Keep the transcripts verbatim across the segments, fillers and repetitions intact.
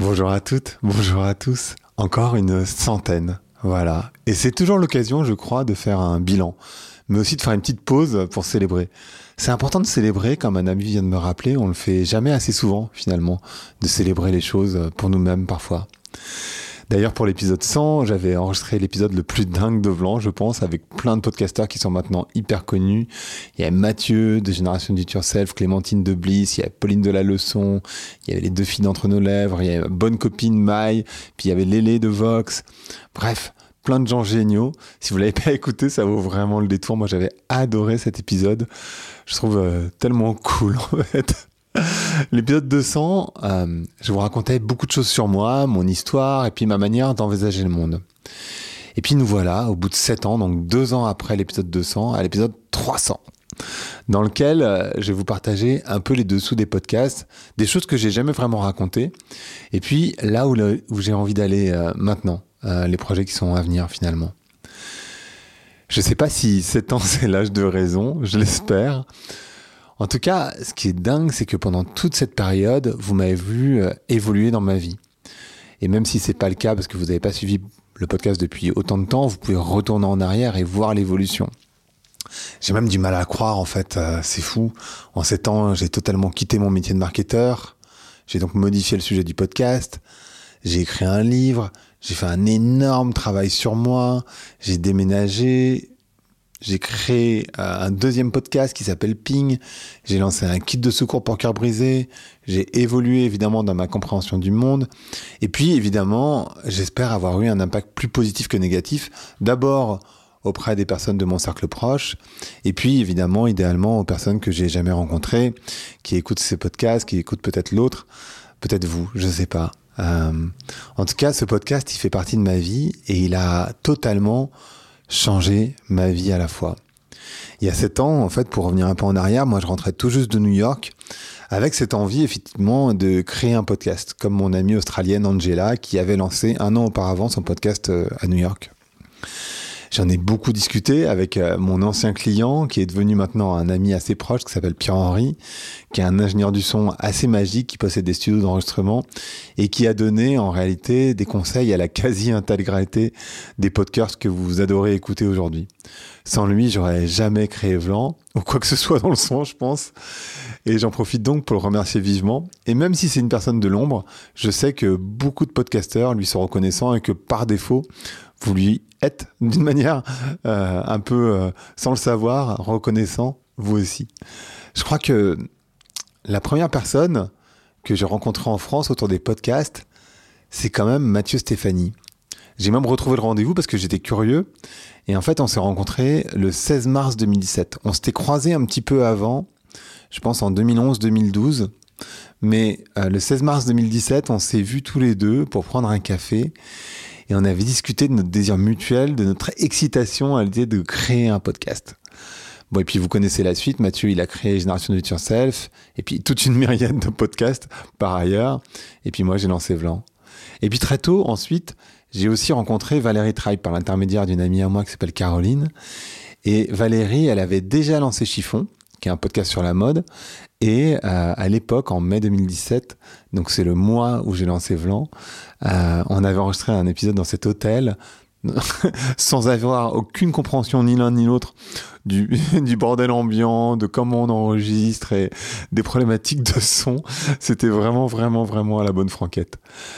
Bonjour à toutes, bonjour à tous. Encore une centaine, voilà. Et c'est toujours l'occasion, je crois, de faire un bilan, mais aussi de faire une petite pause pour célébrer. C'est important de célébrer, comme un ami vient de me rappeler, on le fait jamais assez souvent, finalement, de célébrer les choses pour nous-mêmes, parfois. D'ailleurs, pour l'épisode cent, j'avais enregistré l'épisode le plus dingue de Vlan, je pense, avec plein de podcasteurs qui sont maintenant hyper connus. Il y a Mathieu de Génération Do It Yourself, Clémentine de Bliss, il y a Pauline de la Leçon, il y avait les deux filles d'Entre nos lèvres, il y a bonne copine Maï, puis il y avait Lélé de Vox. Bref, plein de gens géniaux. Si vous l'avez pas écouté, ça vaut vraiment le détour. Moi, j'avais adoré cet épisode. Je trouve euh, tellement cool, en fait. L'épisode deux cents, euh, je vous racontais beaucoup de choses sur moi, mon histoire et puis ma manière d'envisager le monde. Et puis nous voilà, au bout de sept ans, donc deux ans après l'épisode deux cents, à l'épisode trois cents, dans lequel euh, je vais vous partager un peu les dessous des podcasts, des choses que j'ai jamais vraiment racontées, et puis là où, le, où j'ai envie d'aller euh, maintenant, euh, les projets qui sont à venir finalement. Je sais pas si sept ans c'est l'âge de raison, je l'espère. En tout cas, ce qui est dingue, c'est que pendant toute cette période, vous m'avez vu euh, évoluer dans ma vie. Et même si c'est pas le cas, parce que vous n'avez pas suivi le podcast depuis autant de temps, vous pouvez retourner en arrière et voir l'évolution. J'ai même du mal à croire, en fait, euh, c'est fou. En sept ans, j'ai totalement quitté mon métier de marketeur. J'ai donc modifié le sujet du podcast. J'ai écrit un livre. J'ai fait un énorme travail sur moi. J'ai déménagé. J'ai créé un deuxième podcast qui s'appelle Ping. J'ai lancé un kit de secours pour cœur brisé. J'ai évolué évidemment dans ma compréhension du monde. Et puis évidemment, j'espère avoir eu un impact plus positif que négatif. D'abord auprès des personnes de mon cercle proche. Et puis évidemment, idéalement, aux personnes que j'ai jamais rencontrées, qui écoutent ces podcasts, qui écoutent peut-être l'autre, peut-être vous, je sais pas. Euh, en tout cas, ce podcast, il fait partie de ma vie et il a totalement changer ma vie à la fois. Il y a sept ans, en fait, pour revenir un peu en arrière, moi je rentrais tout juste de New York avec cette envie effectivement de créer un podcast, comme mon amie australienne Angela qui avait lancé un an auparavant son podcast à New York. J'en ai beaucoup discuté avec mon ancien client qui est devenu maintenant un ami assez proche qui s'appelle Pierre-Henri, qui est un ingénieur du son assez magique qui possède des studios d'enregistrement et qui a donné en réalité des conseils à la quasi-intégralité des podcasts que vous adorez écouter aujourd'hui. Sans lui, j'aurais jamais créé Vlan ou quoi que ce soit dans le son, je pense. Et j'en profite donc pour le remercier vivement. Et même si c'est une personne de l'ombre, je sais que beaucoup de podcasteurs lui sont reconnaissants et que par défaut, vous lui êtes d'une manière euh, un peu, euh, sans le savoir, reconnaissant, vous aussi. Je crois que la première personne que j'ai rencontrée en France autour des podcasts, c'est quand même Mathieu Stéphanie. J'ai même retrouvé le rendez-vous parce que j'étais curieux. Et en fait, on s'est rencontrés le seize mars deux mille dix-sept. On s'était croisés un petit peu avant, je pense en deux mille onze deux mille douze. Mais euh, le seize mars deux mille dix-sept, on s'est vus tous les deux pour prendre un café. Et on avait discuté de notre désir mutuel, de notre excitation à l'idée de créer un podcast. Bon, et puis vous connaissez la suite. Mathieu, il a créé Génération Do It Yourself. Et puis toute une myriade de podcasts par ailleurs. Et puis moi, j'ai lancé Vlan. Et puis très tôt, ensuite, j'ai aussi rencontré Valérie Tribe par l'intermédiaire d'une amie à moi qui s'appelle Caroline. Et Valérie, elle avait déjà lancé Chiffon, qui est un podcast sur la mode. Et euh, à l'époque, en mai deux mille dix-sept, donc c'est le mois où j'ai lancé Vlan, euh, on avait enregistré un épisode dans cet hôtel sans avoir aucune compréhension ni l'un ni l'autre du, du bordel ambiant, de comment on enregistre et des problématiques de son. C'était vraiment, vraiment, vraiment à la bonne franquette.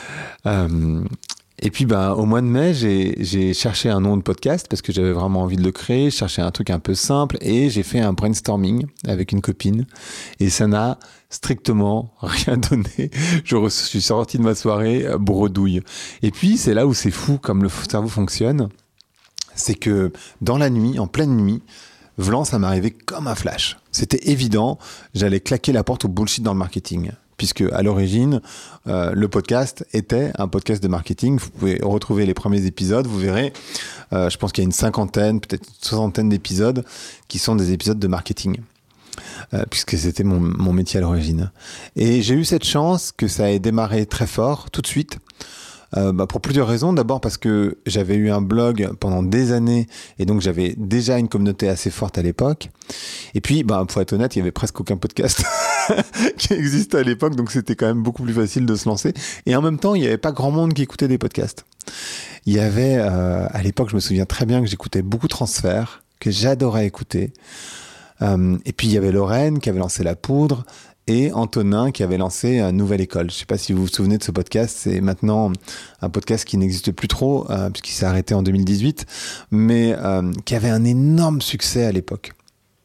Euh, Et puis, ben, au mois de mai, j'ai, j'ai cherché un nom de podcast parce que j'avais vraiment envie de le créer. Je cherchais un truc un peu simple et j'ai fait un brainstorming avec une copine. Et ça n'a strictement rien donné. Je suis sorti de ma soirée bredouille. Et puis, c'est là où c'est fou comme le cerveau fonctionne. C'est que dans la nuit, en pleine nuit, Vlan, ça m'arrivait comme un flash. C'était évident, j'allais claquer la porte au bullshit dans le marketing. Puisque à l'origine, euh, le podcast était un podcast de marketing. Vous pouvez retrouver les premiers épisodes, vous verrez. Euh, je pense qu'il y a une cinquantaine, peut-être une soixantaine d'épisodes qui sont des épisodes de marketing, euh, puisque c'était mon, mon métier à l'origine. Et j'ai eu cette chance que ça ait démarré très fort, tout de suite. Euh, bah pour plusieurs raisons. D'abord parce que j'avais eu un blog pendant des années et donc j'avais déjà une communauté assez forte à l'époque. Et puis, bah, pour être honnête, il y avait presque aucun podcast qui existait à l'époque, donc c'était quand même beaucoup plus facile de se lancer. Et en même temps, il n'y avait pas grand monde qui écoutait des podcasts. Il y avait, euh, à l'époque, je me souviens très bien que j'écoutais beaucoup Transfert, que j'adorais écouter. Euh, et puis il y avait Lorraine qui avait lancé La Poudre, et Antonin qui avait lancé une Nouvelle École. Je ne sais pas si vous vous souvenez de ce podcast, c'est maintenant un podcast qui n'existe plus trop, euh, puisqu'il s'est arrêté en deux mille dix-huit, mais euh, qui avait un énorme succès à l'époque.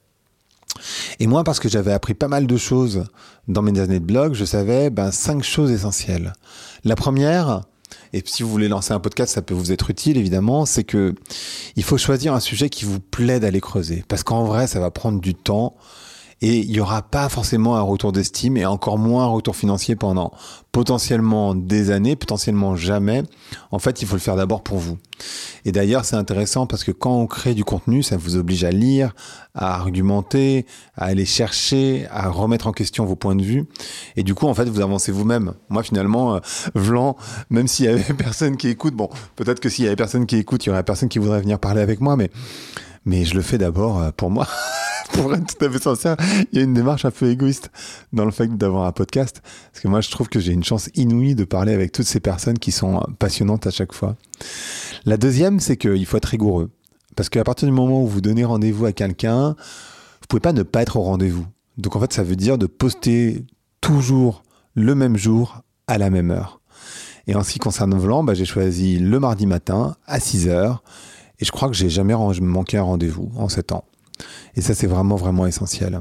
Et moi, parce que j'avais appris pas mal de choses dans mes années de blog, je savais ben, cinq choses essentielles. La première, et si vous voulez lancer un podcast, ça peut vous être utile évidemment, c'est que il faut choisir un sujet qui vous plaît d'aller creuser. Parce qu'en vrai, ça va prendre du temps. Et il n'y aura pas forcément un retour d'estime et encore moins un retour financier pendant potentiellement des années, potentiellement jamais. En fait, il faut le faire d'abord pour vous. Et d'ailleurs, c'est intéressant parce que quand on crée du contenu, ça vous oblige à lire, à argumenter, à aller chercher, à remettre en question vos points de vue. Et du coup, en fait, vous avancez vous-même. Moi, finalement, euh, Vlan, même s'il y avait personne qui écoute, bon, peut-être que s'il y avait personne qui écoute, il y aurait personne qui voudrait venir parler avec moi, mais, mais je le fais d'abord pour moi. Pour être tout à fait sincère, il y a une démarche un peu égoïste dans le fait d'avoir un podcast. Parce que moi, je trouve que j'ai une chance inouïe de parler avec toutes ces personnes qui sont passionnantes à chaque fois. La deuxième, c'est qu'il faut être rigoureux. Parce qu'à partir du moment où vous donnez rendez-vous à quelqu'un, vous pouvez pas ne pas être au rendez-vous. Donc en fait, ça veut dire de poster toujours le même jour à la même heure. Et en ce qui concerne Vlan, bah, j'ai choisi le mardi matin à six heures. Et je crois que j'ai jamais manqué un rendez-vous en sept ans. Et ça, c'est vraiment, vraiment essentiel.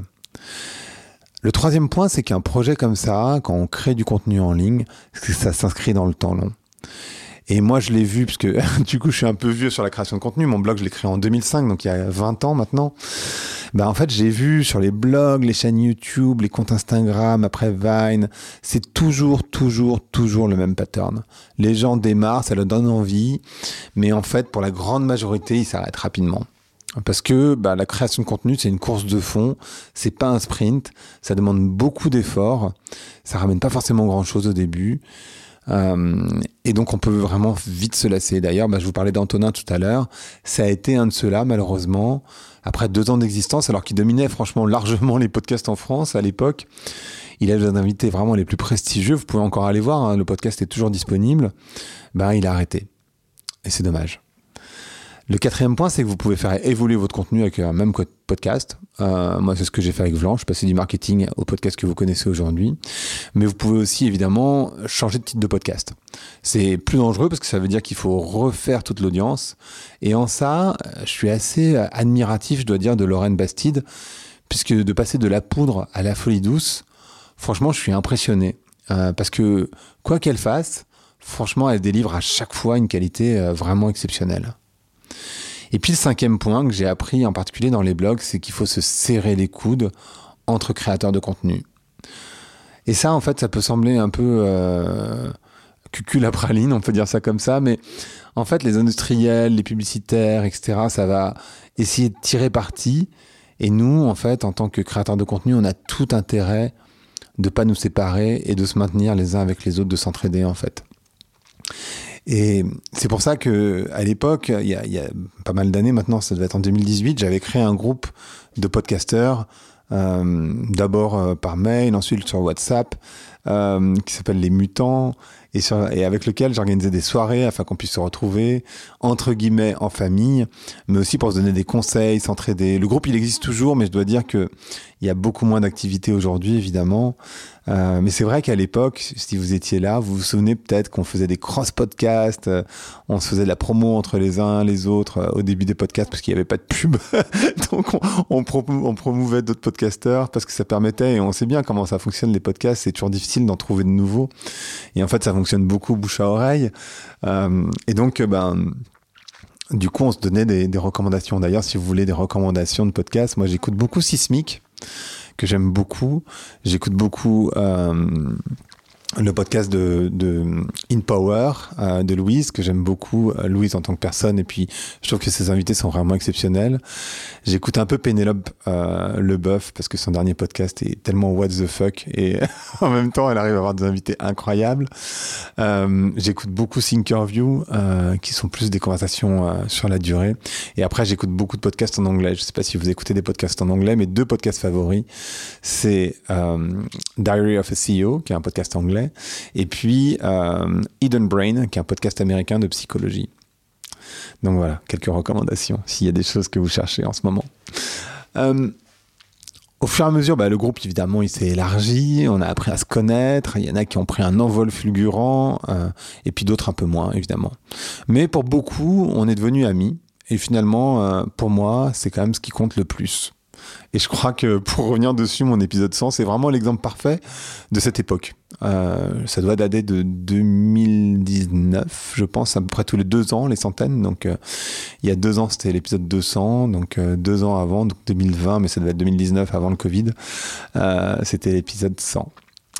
Le troisième point, c'est qu'un projet comme ça, quand on crée du contenu en ligne, ça s'inscrit dans le temps long. Et moi, je l'ai vu, parce que du coup, je suis un peu vieux sur la création de contenu. Mon blog, je l'ai créé en deux mille cinq, donc il y a vingt ans maintenant. Ben, en fait, j'ai vu sur les blogs, les chaînes YouTube, les comptes Instagram, après Vine, c'est toujours, toujours, toujours le même pattern. Les gens démarrent, ça leur donne envie, mais en fait, pour la grande majorité, ils s'arrêtent rapidement. Parce que bah, la création de contenu, c'est une course de fond, c'est pas un sprint, ça demande beaucoup d'efforts, ça ramène pas forcément grand-chose au début, euh, et donc on peut vraiment vite se lasser. D'ailleurs, bah, je vous parlais d'Antonin tout à l'heure, ça a été un de ceux-là, malheureusement, après deux ans d'existence, alors qu'il dominait franchement largement les podcasts en France à l'époque. Il a des invités vraiment les plus prestigieux, vous pouvez encore aller voir, hein, le podcast est toujours disponible, bah, il a arrêté, et c'est dommage. Le quatrième point, c'est que vous pouvez faire évoluer votre contenu avec un même podcast. Euh, moi, c'est ce que j'ai fait avec Vlan. Je suis passé du marketing au podcast que vous connaissez aujourd'hui. Mais vous pouvez aussi, évidemment, changer de titre de podcast. C'est plus dangereux parce que ça veut dire qu'il faut refaire toute l'audience. Et en ça, je suis assez admiratif, je dois dire, de Lorraine Bastide, puisque de passer de La Poudre à La Folie Douce, franchement, je suis impressionné. Euh, parce que, quoi qu'elle fasse, franchement, elle délivre à chaque fois une qualité euh, vraiment exceptionnelle. Et puis le cinquième point que j'ai appris en particulier dans les blogs, c'est qu'il faut se serrer les coudes entre créateurs de contenu. Et ça, en fait, ça peut sembler un peu euh, cucul à praline, on peut dire ça comme ça, mais en fait, les industriels, les publicitaires, et cetera, ça va essayer de tirer parti. Et nous, en fait, en tant que créateurs de contenu, on a tout intérêt de ne pas nous séparer et de se maintenir les uns avec les autres, de s'entraider, en fait. Et c'est pour ça que à l'époque, il y a, il y a pas mal d'années maintenant, ça devait être en deux mille dix-huit, j'avais créé un groupe de podcasteurs, euh, d'abord euh, par mail, ensuite sur WhatsApp, euh, qui s'appelle Les Mutants, et, sur, et avec lequel j'organisais des soirées afin qu'on puisse se retrouver, entre guillemets, en famille, mais aussi pour se donner des conseils, s'entraider. Le groupe, il existe toujours, mais je dois dire que il y a beaucoup moins d'activités aujourd'hui, évidemment. Euh, mais c'est vrai qu'à l'époque, si vous étiez là, vous vous souvenez peut-être qu'on faisait des cross-podcasts, euh, on se faisait de la promo entre les uns les autres euh, au début des podcasts parce qu'il n'y avait pas de pub. Donc on, on, pro- on promouvait d'autres podcasteurs parce que ça permettait, et on sait bien comment ça fonctionne les podcasts, c'est toujours difficile d'en trouver de nouveaux. Et en fait, ça fonctionne beaucoup bouche à oreille. Euh, et donc, ben... Du coup, on se donnait des, des recommandations. D'ailleurs, si vous voulez des recommandations de podcasts, moi j'écoute beaucoup Sismic, que j'aime beaucoup. J'écoute beaucoup euh, le podcast de, de In Power euh, de Louise, que j'aime beaucoup, euh, Louise en tant que personne, et puis je trouve que ses invités sont vraiment exceptionnels. J'écoute un peu Pénélope euh, Leboeuf, parce que son dernier podcast est tellement what the fuck, et en même temps elle arrive à avoir des invités incroyables. Euh, j'écoute beaucoup Thinkerview, euh, qui sont plus des conversations euh, sur la durée, et après j'écoute beaucoup de podcasts en anglais. Je sais pas si vous écoutez des podcasts en anglais, mes deux podcasts favoris, c'est euh, Diary of a C E O, qui est un podcast anglais, et puis euh, Hidden Brain, qui est un podcast américain de psychologie. Donc voilà, quelques recommandations s'il y a des choses que vous cherchez en ce moment. Euh, au fur et à mesure, bah, le groupe évidemment il s'est élargi, on a appris à se connaître, il y en a qui ont pris un envol fulgurant, euh, et puis d'autres un peu moins évidemment. Mais pour beaucoup, on est devenus amis, et finalement euh, pour moi c'est quand même ce qui compte le plus. Et je crois que pour revenir dessus, mon épisode cent, c'est vraiment l'exemple parfait de cette époque. Euh, ça doit dater de deux mille dix-neuf, je pense, à peu près tous les deux ans, les centaines. Donc, euh, il y a deux ans, c'était l'épisode deux cents. Donc, euh, deux ans avant, donc deux mille vingt, mais ça devait être deux mille dix-neuf, avant le Covid. Euh, c'était l'épisode cent.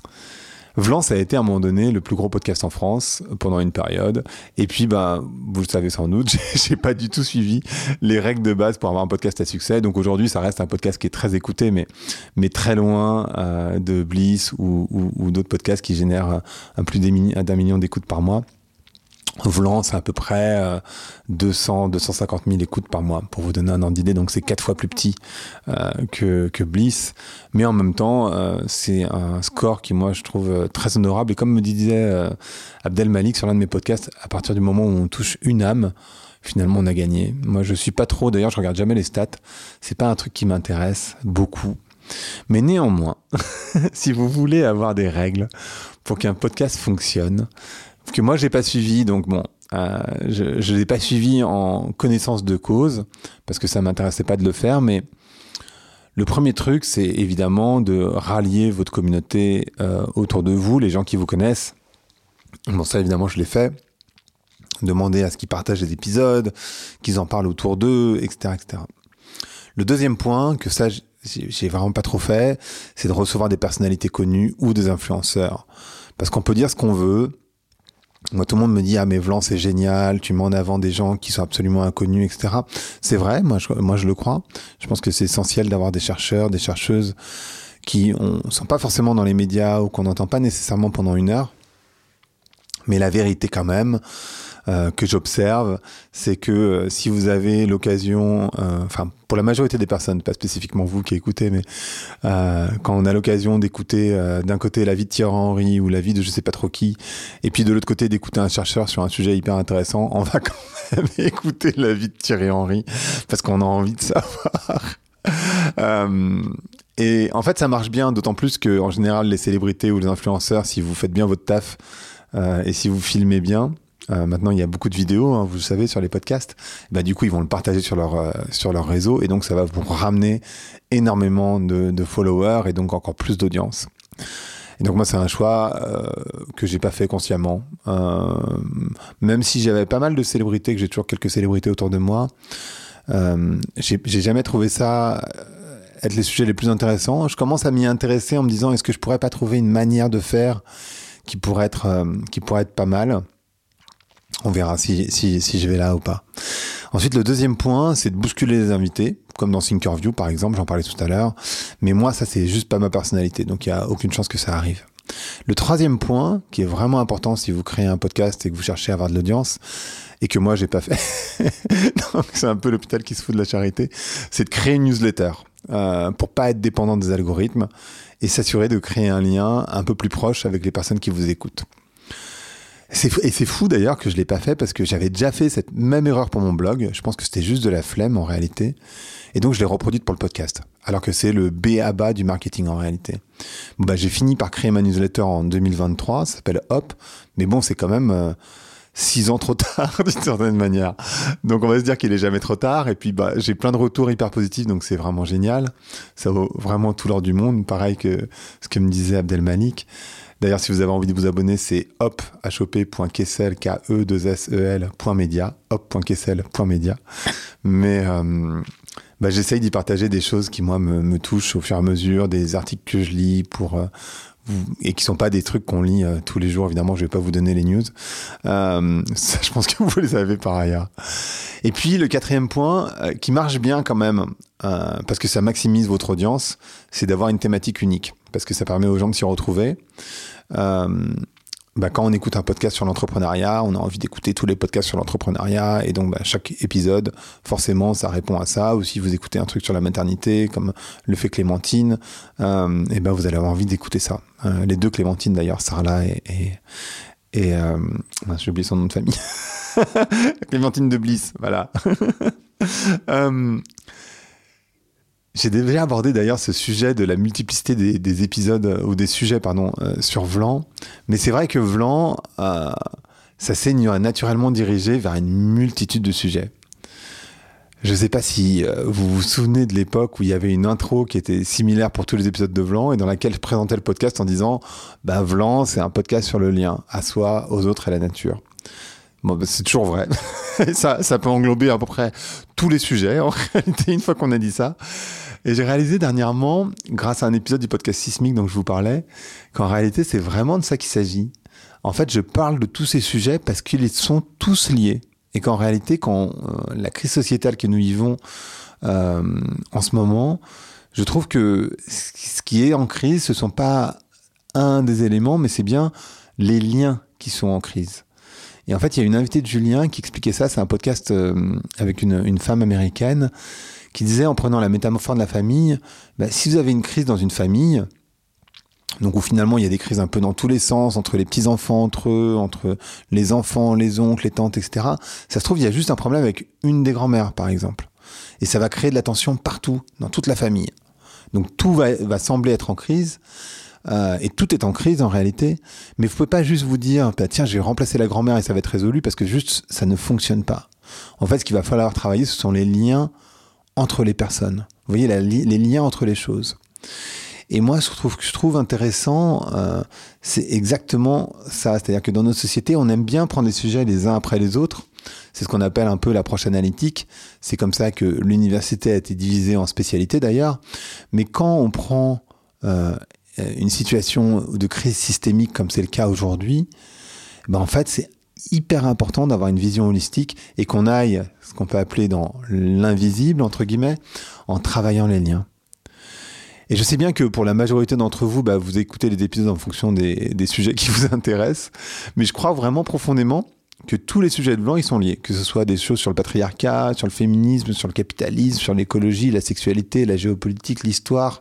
Vlan, ça a été à un moment donné le plus gros podcast en France pendant une période. Et puis, bah, vous le savez sans doute, j'ai, j'ai pas du tout suivi les règles de base pour avoir un podcast à succès. Donc aujourd'hui, ça reste un podcast qui est très écouté, mais, mais très loin euh, de Bliss ou, ou, ou d'autres podcasts qui génèrent un plus d'un million d'écoutes par mois. Vlan, c'est à peu près euh, deux cents à deux cent cinquante mille écoutes par mois, pour vous donner un ordre d'idée. Donc c'est quatre fois plus petit euh, que, que Bliss. Mais en même temps, euh, c'est un score qui, moi, je trouve très honorable. Et comme me disait euh, Abdel Malik sur l'un de mes podcasts, à partir du moment où on touche une âme, finalement, on a gagné. Moi, je suis pas trop... D'ailleurs, je regarde jamais les stats. C'est pas un truc qui m'intéresse beaucoup. Mais néanmoins, si vous voulez avoir des règles pour qu'un podcast fonctionne, que moi j'ai pas suivi, donc bon, euh, je je l'ai pas suivi en connaissance de cause parce que ça m'intéressait pas de le faire, mais le premier truc, c'est évidemment de rallier votre communauté euh, autour de vous, les gens qui vous connaissent. Bon, ça évidemment je l'ai fait. Demander à ce qu'ils partagent les épisodes, qu'ils en parlent autour d'eux, et cetera, et cetera. Le deuxième point, que ça j'ai, j'ai vraiment pas trop fait, c'est de recevoir des personnalités connues ou des influenceurs, parce qu'on peut dire ce qu'on veut. Moi, tout le monde me dit « Ah, mais Vlan, c'est génial, tu mets en avant des gens qui sont absolument inconnus, et cetera » C'est vrai, moi je, moi je le crois. Je pense que c'est essentiel d'avoir des chercheurs, des chercheuses qui ne sont pas forcément dans les médias ou qu'on n'entend pas nécessairement pendant une heure. Mais la vérité quand même, euh, que j'observe, c'est que euh, si vous avez l'occasion, enfin euh, pour la majorité des personnes, pas spécifiquement vous qui écoutez, mais euh, quand on a l'occasion d'écouter euh, d'un côté la vie de Thierry Henry ou la vie de je sais pas trop qui, et puis de l'autre côté d'écouter un chercheur sur un sujet hyper intéressant, on va quand même écouter la vie de Thierry Henry parce qu'on a envie de savoir. euh, et en fait, ça marche bien, d'autant plus que en général, les célébrités ou les influenceurs, si vous faites bien votre taf euh, et si vous filmez bien. Euh, maintenant, il y a beaucoup de vidéos, hein, vous le savez, sur les podcasts. Bah, du coup, ils vont le partager sur leur, euh, sur leur réseau et donc ça va vous ramener énormément de, de followers et donc encore plus d'audience. Et donc moi, c'est un choix euh, que j'ai pas fait consciemment. Euh, même si j'avais pas mal de célébrités, que j'ai toujours quelques célébrités autour de moi, euh, j'ai, j'ai jamais trouvé ça être les sujets les plus intéressants. Je commence à m'y intéresser en me disant, est-ce que je pourrais pas trouver une manière de faire qui pourrait être, euh, qui pourrait être pas mal. On verra si, si, si je vais là ou pas. Ensuite, le deuxième point, c'est de bousculer les invités, comme dans Thinkerview, par exemple, j'en parlais tout à l'heure. Mais moi, ça, c'est juste pas ma personnalité, donc il n'y a aucune chance que ça arrive. Le troisième point, qui est vraiment important si vous créez un podcast et que vous cherchez à avoir de l'audience, et que moi, j'ai pas fait, donc c'est un peu l'hôpital qui se fout de la charité, c'est de créer une newsletter, euh, pour pas être dépendant des algorithmes, et s'assurer de créer un lien un peu plus proche avec les personnes qui vous écoutent. C'est fou, et c'est fou d'ailleurs que je l'ai pas fait parce que j'avais déjà fait cette même erreur pour mon blog. Je pense que c'était juste de la flemme en réalité. Et donc je l'ai reproduite pour le podcast. Alors que c'est le B A B A du marketing en réalité. Bon, bah, j'ai fini par créer ma newsletter en deux mille vingt-trois. Ça s'appelle Hop. Mais bon, c'est quand même euh, six ans trop tard d'une certaine manière. Donc on va se dire qu'il est jamais trop tard. Et puis bah, j'ai plein de retours hyper positifs. Donc c'est vraiment génial. Ça vaut vraiment tout l'or du monde. Pareil que ce que me disait Abdel Malik. D'ailleurs, si vous avez envie de vous abonner, c'est hop, hop.kessel, k e deux s e l point media, hop point kessel point media. Mais, euh, bah, j'essaye d'y partager des choses qui, moi, me, me touchent au fur et à mesure, des articles que je lis pour, euh, vous, et qui sont pas des trucs qu'on lit euh, tous les jours. Évidemment, je vais pas vous donner les news. Euh, ça, je pense que vous les avez par ailleurs. Et puis, le quatrième point, euh, qui marche bien quand même, euh, parce que ça maximise votre audience, c'est d'avoir une thématique unique, parce que ça permet aux gens de s'y retrouver. Euh, Bah, quand on écoute un podcast sur l'entrepreneuriat, on a envie d'écouter tous les podcasts sur l'entrepreneuriat, et donc bah, chaque épisode, forcément, ça répond à ça. Ou si vous écoutez un truc sur la maternité, comme le fait Clémentine, euh, et ben vous allez avoir envie d'écouter ça. Euh, les deux Clémentines d'ailleurs, Sarla et et, et euh, j'ai oublié son nom de famille, Clémentine de Bliss, voilà. euh, J'ai déjà abordé d'ailleurs ce sujet de la multiplicité des, des épisodes, ou des sujets, pardon, euh, sur Vlan. Mais c'est vrai que Vlan, euh, ça s'est naturellement dirigé vers une multitude de sujets. Je ne sais pas si euh, vous vous souvenez de l'époque où il y avait une intro qui était similaire pour tous les épisodes de Vlan et dans laquelle je présentais le podcast en disant bah, « Vlan, c'est un podcast sur le lien à soi, aux autres et à la nature ». Bon, bah, c'est toujours vrai. ça, ça peut englober à peu près tous les sujets, en réalité, une fois qu'on a dit ça. Et j'ai réalisé dernièrement, grâce à un épisode du podcast Sismique dont je vous parlais, qu'en réalité, c'est vraiment de ça qu'il s'agit. En fait, je parle de tous ces sujets parce qu'ils sont tous liés. Et qu'en réalité, quand euh, la crise sociétale que nous vivons euh, en ce moment, je trouve que ce qui est en crise, ce ne sont pas un des éléments, mais c'est bien les liens qui sont en crise. Et en fait, il y a une invitée de Julien qui expliquait ça. C'est un podcast euh, avec une, une femme américaine qui disait, en prenant la métaphore de la famille, bah, si vous avez une crise dans une famille, donc où finalement il y a des crises un peu dans tous les sens, entre les petits-enfants, entre eux, entre les enfants, les oncles, les tantes, et cetera. Ça se trouve, il y a juste un problème avec une des grand-mères, par exemple. Et ça va créer de la tension partout, dans toute la famille. Donc tout va, va sembler être en crise. Euh, et tout est en crise en réalité, mais vous pouvez pas juste vous dire bah, tiens, je vais remplacer la grand-mère et ça va être résolu, parce que juste ça ne fonctionne pas. En fait, ce qu'il va falloir travailler, ce sont les liens entre les personnes. Vous voyez, la, les liens entre les choses. Et moi, je trouve, je trouve intéressant, euh, c'est exactement ça. C'est-à-dire que dans notre société, on aime bien prendre les sujets les uns après les autres. C'est ce qu'on appelle un peu l'approche analytique. C'est comme ça que l'université a été divisée en spécialités d'ailleurs. Mais quand on prend euh, une situation de crise systémique comme c'est le cas aujourd'hui, ben en fait, c'est hyper important d'avoir une vision holistique et qu'on aille, ce qu'on peut appeler dans l'invisible, entre guillemets, en travaillant les liens. Et je sais bien que pour la majorité d'entre vous, bah, vous écoutez les épisodes en fonction des, des sujets qui vous intéressent, mais je crois vraiment profondément que tous les sujets de Vlan, ils sont liés, que ce soit des choses sur le patriarcat, sur le féminisme, sur le capitalisme, sur l'écologie, la sexualité, la géopolitique, l'histoire,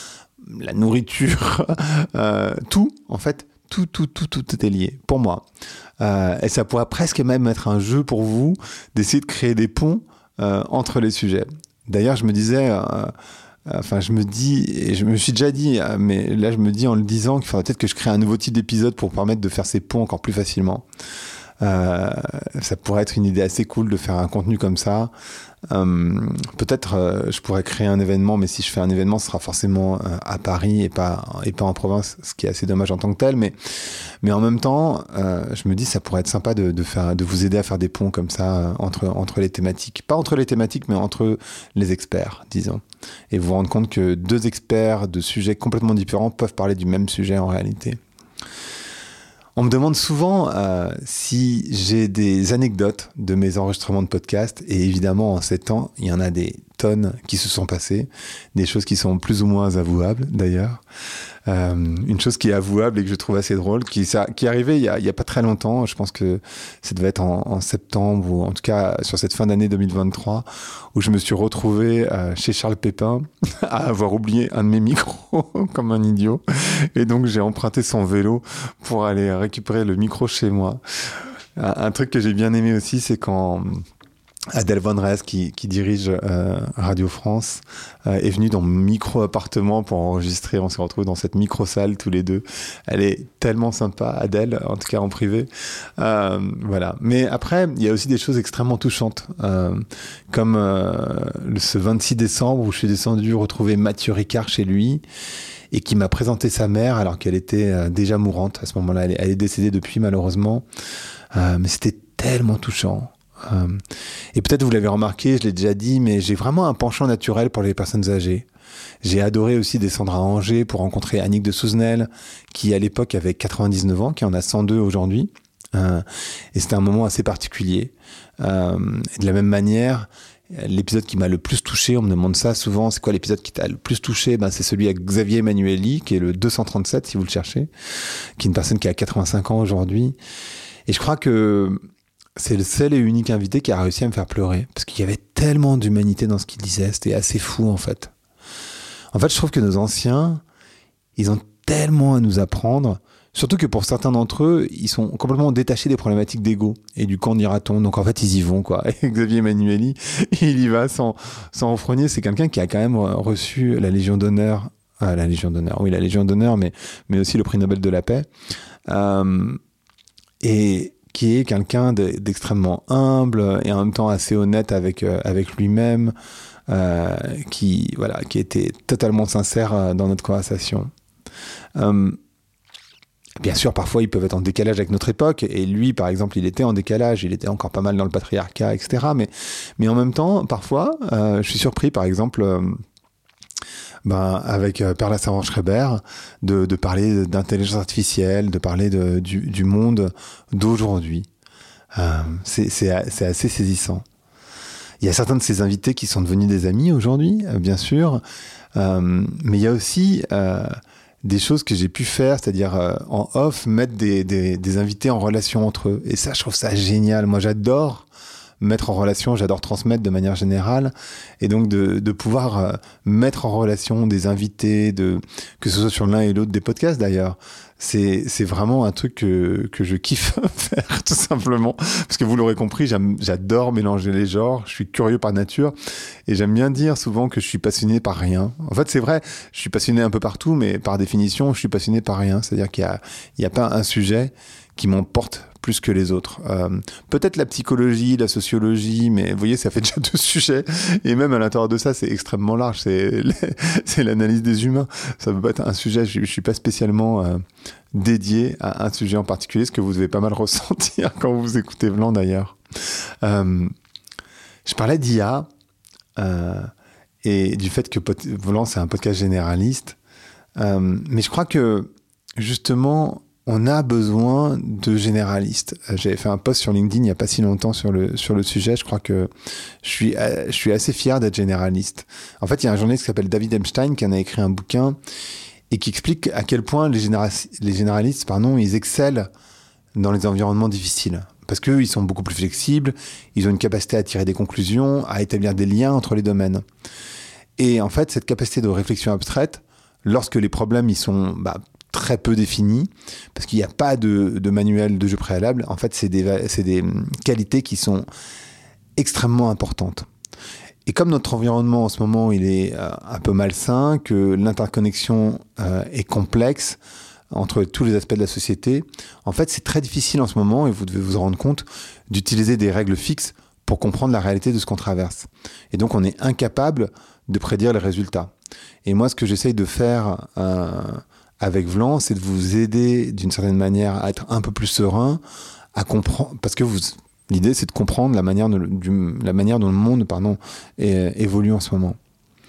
la nourriture, euh, tout, en fait, tout, tout, tout, tout est lié, pour moi. Euh, et ça pourrait presque même être un jeu pour vous d'essayer de créer des ponts euh, entre les sujets. D'ailleurs, je me disais, euh, enfin, je me dis, et je me suis déjà dit, mais là, je me dis en le disant qu'il faudrait peut-être que je crée un nouveau type d'épisode pour permettre de faire ces ponts encore plus facilement. Euh, ça pourrait être une idée assez cool de faire un contenu comme ça. Euh, peut-être euh, je pourrais créer un événement, mais si je fais un événement, ce sera forcément euh, à Paris et pas, et pas en province, ce qui est assez dommage en tant que tel. Mais, mais en même temps, euh, je me dis ça pourrait être sympa de, de, faire, de vous aider à faire des ponts comme ça euh, entre, entre les thématiques. Pas entre les thématiques, mais entre les experts, disons. Et vous vous rendre compte que deux experts de sujets complètement différents peuvent parler du même sujet en réalité. On me demande souvent euh, si j'ai des anecdotes de mes enregistrements de podcast, et évidemment en sept ans, il y en a des tonnes qui se sont passées, des choses qui sont plus ou moins avouables d'ailleurs. Euh, une chose qui est avouable et que je trouve assez drôle, qui, ça, qui est arrivée il y, a, il y a pas très longtemps, je pense que ça devait être en, en septembre, ou en tout cas sur cette fin d'année deux mille vingt-trois, où je me suis retrouvé euh, chez Charles Pépin à avoir oublié un de mes micros comme un idiot, et donc j'ai emprunté son vélo pour aller récupérer le micro chez moi. Un, un truc que j'ai bien aimé aussi, c'est quand Adèle Von Res, qui, qui dirige euh, Radio France, euh, est venue dans mon micro-appartement pour enregistrer. On s'est retrouvés dans cette micro-salle tous les deux. Elle est tellement sympa, Adèle, en tout cas en privé. Euh, voilà. Mais après, il y a aussi des choses extrêmement touchantes. Euh, comme euh, ce vingt-six décembre, où je suis descendu retrouver Mathieu Ricard chez lui, et qui m'a présenté sa mère alors qu'elle était euh, déjà mourante à ce moment-là. Elle est, elle est décédée depuis, malheureusement. Euh, mais c'était tellement touchant. Euh, et peut-être vous l'avez remarqué, je l'ai déjà dit, mais j'ai vraiment un penchant naturel pour les personnes âgées. J'ai adoré aussi descendre à Angers pour rencontrer Annick de Souzenel, qui à l'époque avait quatre-vingt-dix-neuf ans, qui en a cent deux aujourd'hui. Euh, et c'était un moment assez particulier. Euh, et de la même manière, l'épisode qui m'a le plus touché, on me demande ça souvent, c'est quoi l'épisode qui t'a le plus touché? Ben, c'est celui avec Xavier Emmanuelli, qui est le deux cent trente-sept, si vous le cherchez, qui est une personne qui a quatre-vingt-cinq ans aujourd'hui. Et je crois que c'est le seul et unique invité qui a réussi à me faire pleurer, parce qu'il y avait tellement d'humanité dans ce qu'il disait, c'était assez fou en fait. En fait, je trouve que nos anciens, ils ont tellement à nous apprendre, surtout que pour certains d'entre eux, ils sont complètement détachés des problématiques d'ego et du qu'en dira-t-on. Donc en fait, ils y vont, quoi. Et Xavier Emmanuelli, il y va sans, sans renfrogner. C'est quelqu'un qui a quand même reçu la Légion d'honneur, ah, la Légion d'honneur, oui, la Légion d'honneur, mais, mais aussi le prix Nobel de la paix. Euh, et qui est quelqu'un de, d'extrêmement humble et en même temps assez honnête avec, euh, avec lui-même. Euh, qui voilà, qui était totalement sincère euh, dans notre conversation. Euh, bien sûr, parfois ils peuvent être en décalage avec notre époque, et lui, par exemple, il était en décalage, il était encore pas mal dans le patriarcat, et cetera. Mais, mais en même temps, parfois, euh, je suis surpris, par exemple, euh, ben, avec euh, Perla Savant-Schreiber, de, de parler d'intelligence artificielle, de parler de, du, du monde d'aujourd'hui. Euh, c'est, c'est, c'est assez saisissant. Il y a certains de ces invités qui sont devenus des amis aujourd'hui, euh, bien sûr, euh, mais il y a aussi euh, des choses que j'ai pu faire, c'est-à-dire euh, en off, mettre des, des, des invités en relation entre eux. Et ça, je trouve ça génial. Moi, j'adore mettre en relation, j'adore transmettre de manière générale, et donc de, de pouvoir euh, mettre en relation des invités, de, que ce soit sur l'un et l'autre des podcasts d'ailleurs. C'est, c'est vraiment un truc que, que je kiffe faire, tout simplement. Parce que vous l'aurez compris, j'aime, j'adore mélanger les genres, je suis curieux par nature, et j'aime bien dire souvent que je suis passionné par rien. En fait, c'est vrai, je suis passionné un peu partout, mais par définition, je suis passionné par rien. C'est-à-dire qu'il y a, il y a pas un sujet qui m'emporte plus que les autres. Euh, peut-être la psychologie, la sociologie, mais vous voyez, ça fait déjà deux sujets. Et même à l'intérieur de ça, c'est extrêmement large. C'est, c'est l'analyse des humains. Ça peut pas être un sujet. Je, je suis pas spécialement euh, dédié à un sujet en particulier, ce que vous devez pas mal ressentir quand vous écoutez Vlan d'ailleurs. Euh, je parlais d'I A euh, et du fait que Vlan, c'est un podcast généraliste. Euh, mais je crois que justement, on a besoin de généralistes. J'avais fait un post sur LinkedIn il n'y a pas si longtemps sur le, sur le sujet. Je crois que je suis, je suis assez fier d'être généraliste. En fait, il y a un journaliste qui s'appelle David Epstein qui en a écrit un bouquin et qui explique à quel point les, généra- les généralistes, pardon, ils excellent dans les environnements difficiles. Parce qu'eux, ils sont beaucoup plus flexibles, ils ont une capacité à tirer des conclusions, à établir des liens entre les domaines. Et en fait, cette capacité de réflexion abstraite, lorsque les problèmes, ils sont... Bah, très peu défini, parce qu'il n'y a pas de, de manuel de jeu préalable. En fait, c'est des, c'est des qualités qui sont extrêmement importantes. Et comme notre environnement en ce moment, il est euh, un peu malsain, que l'interconnexion euh, est complexe entre tous les aspects de la société, en fait, c'est très difficile en ce moment, et vous devez vous en rendre compte, d'utiliser des règles fixes pour comprendre la réalité de ce qu'on traverse. Et donc, on est incapable de prédire les résultats. Et moi, ce que j'essaye de faire... Euh, avec Vlan, c'est de vous aider d'une certaine manière à être un peu plus serein, à comprendre, parce que vous, l'idée c'est de comprendre la manière, de, du, la manière dont le monde pardon, est, évolue en ce moment.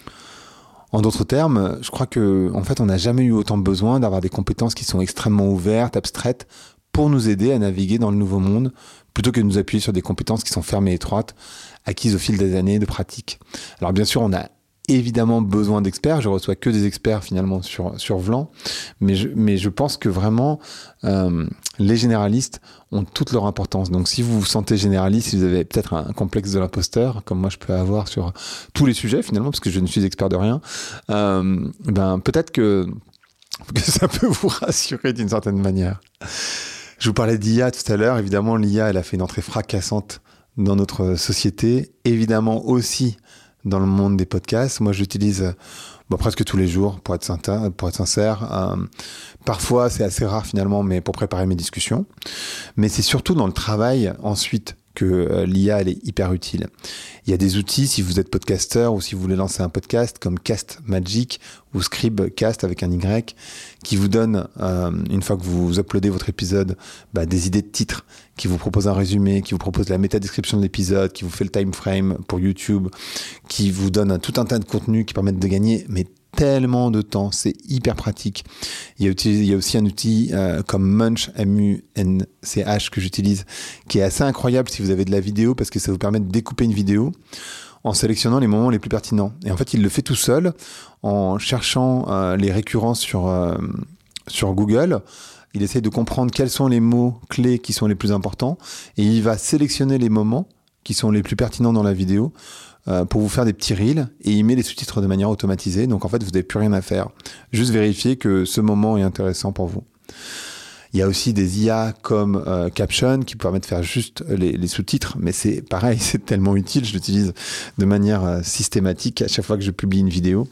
En d'autres termes, je crois que en fait, on n'a jamais eu autant besoin d'avoir des compétences qui sont extrêmement ouvertes, abstraites, pour nous aider à naviguer dans le nouveau monde, plutôt que de nous appuyer sur des compétences qui sont fermées et étroites, acquises au fil des années de pratique. Alors bien sûr, on a évidemment besoin d'experts, je reçois que des experts finalement sur, sur Vlan, mais je, mais je pense que vraiment euh, les généralistes ont toute leur importance. Donc si vous vous sentez généraliste, si vous avez peut-être un complexe de l'imposteur, comme moi je peux avoir sur tous les sujets finalement, parce que je ne suis expert de rien, euh, ben peut-être que, que ça peut vous rassurer d'une certaine manière. Je vous parlais d'I A tout à l'heure, évidemment l'I A elle a fait une entrée fracassante dans notre société, évidemment aussi dans le monde des podcasts. Moi, j'utilise bon, presque tous les jours, pour être, sincère, pour être sincère. Euh, parfois, c'est assez rare finalement, mais pour préparer mes discussions. Mais c'est surtout dans le travail ensuite que euh, l'I A, elle est hyper utile. Il y a des outils, si vous êtes podcasteur ou si vous voulez lancer un podcast, comme Cast Magic ou Scribcast avec un Y, qui vous donnent, euh, une fois que vous uploadez votre épisode, bah, des idées de titres qui vous propose un résumé, qui vous propose la métadescription de l'épisode, qui vous fait le time frame pour YouTube, qui vous donne un, tout un tas de contenus qui permettent de gagner mais tellement de temps, c'est hyper pratique. Il y a, il y a aussi un outil euh, comme Munch, M U N C H, que j'utilise, qui est assez incroyable si vous avez de la vidéo, parce que ça vous permet de découper une vidéo en sélectionnant les moments les plus pertinents. Et en fait, il le fait tout seul, en cherchant euh, les récurrences sur, euh, sur Google. Il essaye de comprendre quels sont les mots clés qui sont les plus importants, et il va sélectionner les moments qui sont les plus pertinents dans la vidéo euh, pour vous faire des petits reels, et il met les sous-titres de manière automatisée. Donc en fait, vous n'avez plus rien à faire. Juste vérifier que ce moment est intéressant pour vous. Il y a aussi des I A comme euh, Caption qui permettent de faire juste les, les sous-titres, mais c'est pareil, c'est tellement utile, je l'utilise de manière euh, systématique à chaque fois que je publie une vidéo.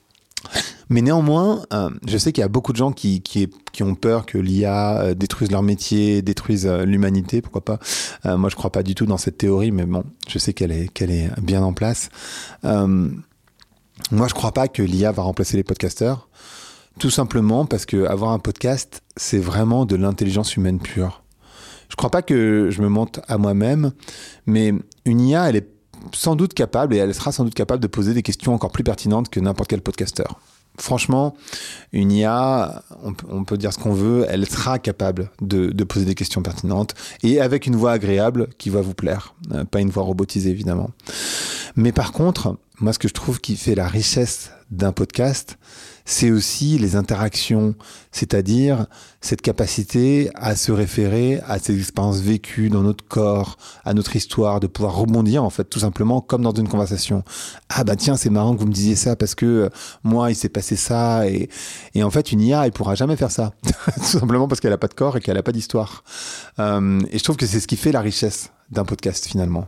Mais néanmoins, euh, je sais qu'il y a beaucoup de gens qui, qui, qui ont peur que l'I A euh, détruise leur métier, détruise euh, l'humanité, pourquoi pas. Euh, moi, je crois pas du tout dans cette théorie, mais bon, je sais qu'elle est, qu'elle est bien en place. Euh, moi, je crois pas que l'I A va remplacer les podcasteurs. Tout simplement parce que avoir un podcast, c'est vraiment de l'intelligence humaine pure. Je crois pas que je me mente à moi-même, mais une I A, elle est sans doute capable, et elle sera sans doute capable de poser des questions encore plus pertinentes que n'importe quel podcasteur. Franchement, une I A, on peut, on peut dire ce qu'on veut, elle sera capable de, de poser des questions pertinentes, et avec une voix agréable qui va vous plaire. Euh, pas une voix robotisée, évidemment. Mais par contre, moi, ce que je trouve qui fait la richesse d'un podcast, c'est aussi les interactions, c'est-à-dire cette capacité à se référer à ces expériences vécues dans notre corps, à notre histoire, de pouvoir rebondir, en fait, tout simplement comme dans une conversation. Ah bah tiens, c'est marrant que vous me disiez ça parce que euh, moi, il s'est passé ça. Et, et en fait, une I A, elle pourra jamais faire ça. Tout simplement parce qu'elle n'a pas de corps et qu'elle n'a pas d'histoire. Euh, et je trouve que c'est ce qui fait la richesse d'un podcast, finalement.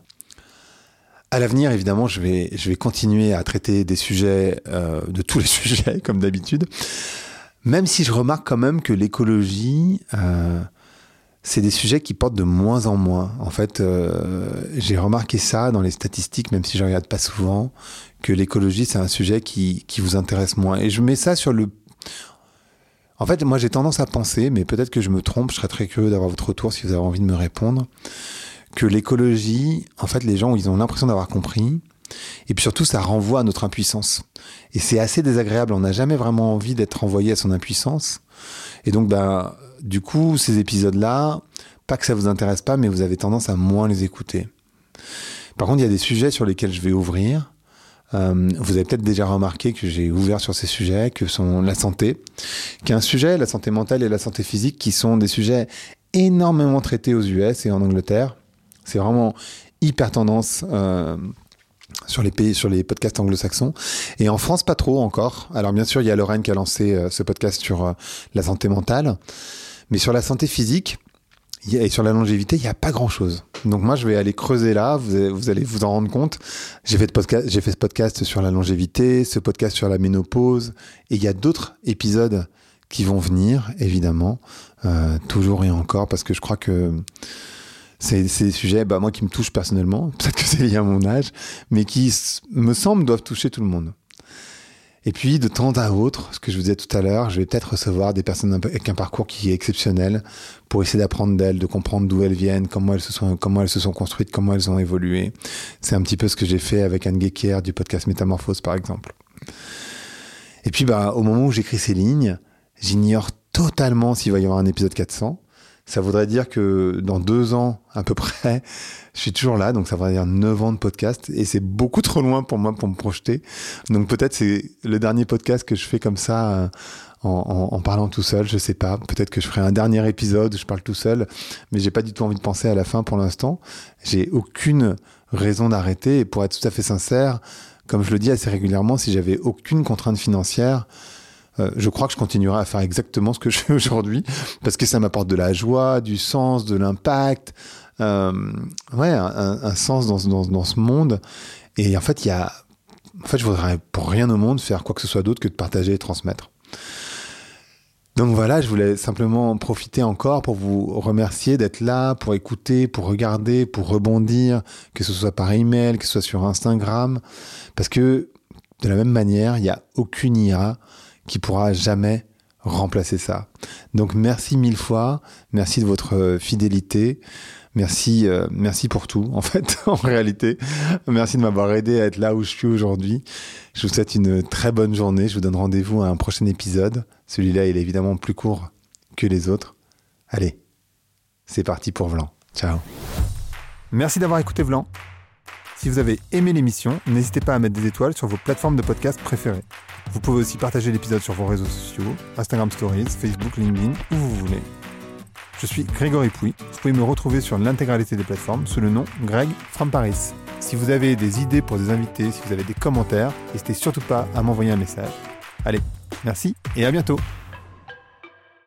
À l'avenir, évidemment, je vais, je vais continuer à traiter des sujets, euh, de tous les sujets, comme d'habitude. Même si je remarque quand même que l'écologie, euh, c'est des sujets qui portent de moins en moins. En fait, euh, j'ai remarqué ça dans les statistiques, même si je ne regarde pas souvent, que l'écologie, c'est un sujet qui, qui vous intéresse moins. Et je mets ça sur le... En fait, moi, j'ai tendance à penser, mais peut-être que je me trompe, je serais très curieux d'avoir votre retour si vous avez envie de me répondre, que l'écologie, en fait, les gens, ils ont l'impression d'avoir compris. Et puis surtout, ça renvoie à notre impuissance. Et c'est assez désagréable. On n'a jamais vraiment envie d'être renvoyé à son impuissance. Et donc, ben, du coup, ces épisodes-là, pas que ça vous intéresse pas, mais vous avez tendance à moins les écouter. Par contre, il y a des sujets sur lesquels je vais ouvrir. Euh, vous avez peut-être déjà remarqué que j'ai ouvert sur ces sujets, que sont la santé, qui est un sujet, la santé mentale et la santé physique, qui sont des sujets énormément traités aux U S et en Angleterre. C'est vraiment hyper tendance euh, sur les pays, sur les podcasts anglo-saxons. Et en France, pas trop encore. Alors bien sûr, il y a Lorraine qui a lancé euh, ce podcast sur euh, la santé mentale. Mais sur la santé physique y a, et sur la longévité, il n'y a pas grand-chose. Donc moi, je vais aller creuser là. Vous, vous allez vous en rendre compte. J'ai fait, de podcast, j'ai fait ce podcast sur la longévité, ce podcast sur la ménopause. Et il y a d'autres épisodes qui vont venir, évidemment. Euh, toujours et encore, parce que je crois que... C'est, c'est des sujets, bah, moi, qui me touchent personnellement, peut-être que c'est lié à mon âge, mais qui, me semble, doivent toucher tout le monde. Et puis, de temps à autre, ce que je vous disais tout à l'heure, je vais peut-être recevoir des personnes avec un parcours qui est exceptionnel pour essayer d'apprendre d'elles, de comprendre d'où elles viennent, comment elles se sont, comment elles se sont construites, comment elles ont évolué. C'est un petit peu ce que j'ai fait avec Anne Guéquière du podcast Métamorphose, par exemple. Et puis, bah, au moment où j'écris ces lignes, j'ignore totalement s'il va y avoir un épisode quatre cents. Ça voudrait dire que dans deux ans, à peu près, je suis toujours là. Donc, ça voudrait dire neuf ans de podcast. Et c'est beaucoup trop loin pour moi pour me projeter. Donc, peut-être c'est le dernier podcast que je fais comme ça, euh, en, en, en parlant tout seul. Je sais pas. Peut-être que je ferai un dernier épisode où je parle tout seul. Mais j'ai pas du tout envie de penser à la fin pour l'instant. J'ai aucune raison d'arrêter. Et pour être tout à fait sincère, comme je le dis assez régulièrement, si j'avais aucune contrainte financière, Euh, je crois que je continuerai à faire exactement ce que je fais aujourd'hui parce que ça m'apporte de la joie, du sens, de l'impact, euh, ouais, un, un sens dans, dans, dans ce monde. Et en fait, il y a, en fait, je voudrais pour rien au monde faire quoi que ce soit d'autre que de partager et transmettre. Donc voilà, je voulais simplement profiter encore pour vous remercier d'être là, pour écouter, pour regarder, pour rebondir, que ce soit par email, que ce soit sur Instagram, parce que de la même manière, il n'y a aucune I A qui pourra jamais remplacer ça. Donc merci mille fois, merci de votre fidélité, Merci, euh, merci pour tout, en fait, en réalité. Merci de m'avoir aidé à être là où je suis aujourd'hui. Je vous souhaite une très bonne journée. Je vous donne rendez-vous à un prochain épisode. Celui-là, il est évidemment plus court que les autres. Allez, c'est parti pour Vlan. Ciao. Merci d'avoir écouté Vlan. Si vous avez aimé l'émission, n'hésitez pas à mettre des étoiles sur vos plateformes de podcast préférées. Vous pouvez aussi partager l'épisode sur vos réseaux sociaux, Instagram Stories, Facebook, LinkedIn, où vous voulez. Je suis Grégory Pouy. Vous pouvez me retrouver sur l'intégralité des plateformes sous le nom Greg from Paris. Si vous avez des idées pour des invités, si vous avez des commentaires, n'hésitez surtout pas à m'envoyer un message. Allez, merci et à bientôt.